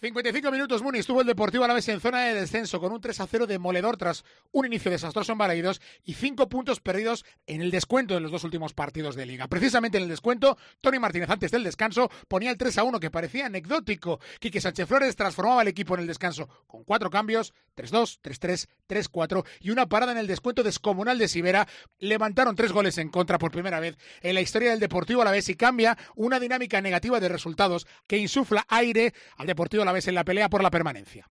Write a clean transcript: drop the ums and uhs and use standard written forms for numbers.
55 minutos, Muni. Estuvo el Deportivo Alavés en zona de descenso con un 3-0 demoledor tras un inicio desastroso en Balaídos y 5 puntos perdidos en el descuento de los dos últimos partidos de Liga. Precisamente en el descuento, Toni Martínez antes del descanso ponía el 3-1 que parecía anecdótico. Quique Sánchez Flores transformaba al equipo en el descanso con 4 cambios, 3-2, 3-3, 3-4 y una parada en el descuento descomunal de Sivera. Levantaron 3 goles en contra por primera vez en la historia del Deportivo Alavés y cambia una dinámica negativa de resultados que insufla aire al Deportivo Alavés en la pelea por la permanencia.